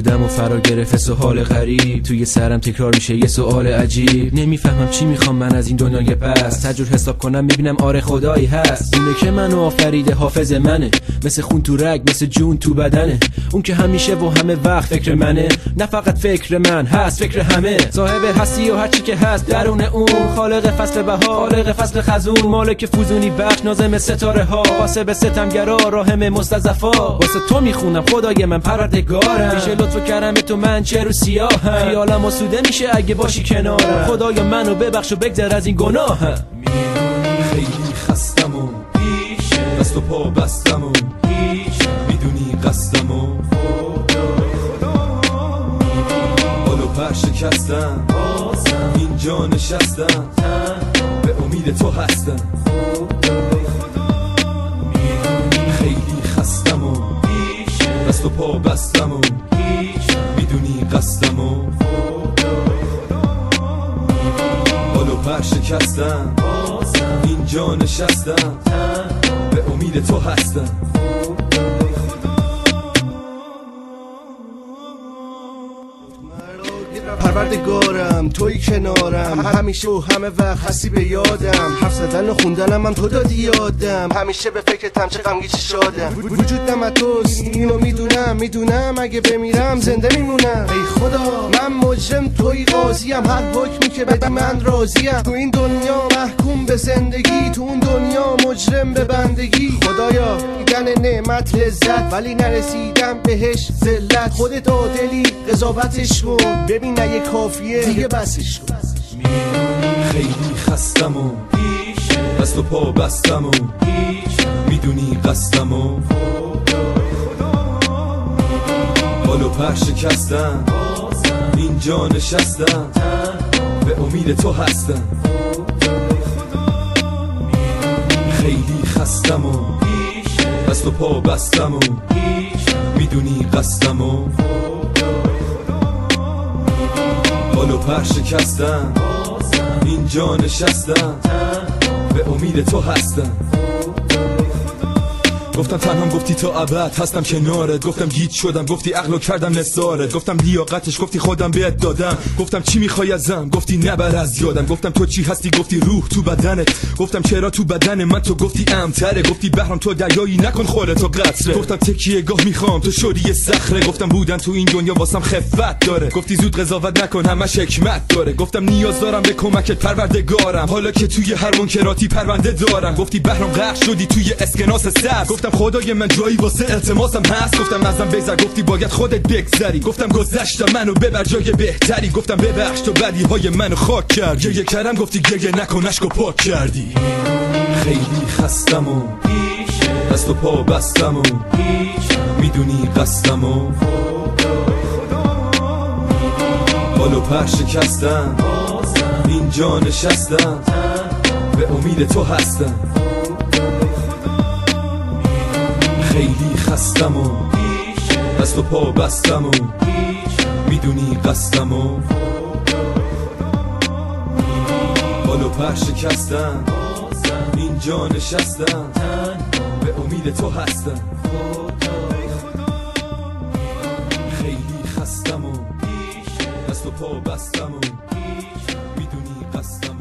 بودم و فرا گرفت سوال غریب، توی سرم تکرار میشه یه سوال عجیب. نمیفهمم چی میخوام من از این دنیای پس، تجربه حساب کنم میبینم آره خدایی هست. اونه که منو آفریده حافظ منه، مثل خون تو رگ مثل جون تو بدنه. اون که همیشه و همه وقت فکر منه، نه فقط فکر من هست فکر همه. صاحب هستی و هرچی که هست درون اون، خالق فصل بهار، خالق فصل خزون، مالک فوزونی بخش، نازم ستاره ها، واسه به ستمگرا راهم مستضعفا. واسه تو میخونم خدای من پروردگارم، میشه لطف و کرم تو من چه رو سیاهم. خیالم آسوده میشه اگه باشی کنارم، خدایا منو ببخش و بگذر از این گناهم. خیلی خستم و دست و پا بستم و میدونی قصدم و حال و پر شکستم، اینجا نشستم به امید تو هستم. خیلی خستم و دست و پا بستم و میدونی قصدم و حال و پر شکستم، اینجا نشستم به امید تو هستم. پروردگارم توی کنارم، همیشه و همه وقت هستی به یادم. حرف زدن و خوندنم هم تو دادی یادم، همیشه به فکرتم چه غمگی چه شادم. وجودم از توست اینو میدونم اگه بمیرم زنده میمونم. ای خدا من مجرم توی قاضیم، هر حکمی که بدی من راضیم. تو این دنیا محکوم به زندگی، تو اون دنیا مجرم به بندگی. خدایا دیدن نعمت لذت، ولی نرسیدم بهش ذلت. خودت عادلی قضاوتش کن، ببین اگه کافیه دیگه بسش کن. خیلی خستم و دست و پا بستم و میدونی قصدم و حال و پر شکستم، اینجا نشستم به امید تو هستم. خیلی خستم و دست و پا بستم و میدونی قصدم و حال و پر شکستم، اینجا نشستم به امید تو هستم. گفتم تنهام گفتی تا ابد هستم کنارت، گفتم گیج شدم گفتی عقلو کردم نثارت. گفتم لیاقتش گفتی خودم بهت دادم. گفتم چی میخوای ازم گفتی نبر از یادم. گفتم تو چی هستی گفتی روح تو بدنت. گفتم چرا تو بدن من تو گفتی امتره. گفتی بحرم تو دریایی نکن خودت تو قطره. گفتم تکیه گاه میخوام تو شدی صخره. گفتم بودن تو این دنیا واسم خفت داره. گفتی زود قضاوت نکن همش حکمت داره. گفتم نیاز دارم به کمکت پروردگارم، حالا که توی هر منکراتی پرونده دارم. گفتی بحرم غرق شدی توی اسکناس سبز. گفتم خدای من جایی واسه التماسم هست. گفتم ازم بگذر گفتی باید خودت بگذری. گفتم گذشتم منو ببر جای بهتری. گفتم ببخش تو بدی های منو خاک کرد. گریه کردم گفتی گریه نکن اشکو پاک کردی. خیلی خستم و دست و پا بستم و میدونی قصدم و حال و پر شکستم، اینجا نشستم به امید تو هستم. خیلی خستم و دست و پا بستم و میدونی قصدم و حال و پر شکستم، اینجا نشستم به امید تو هستم. خیلی خستم و دست و پا بستم و میدونی قصدم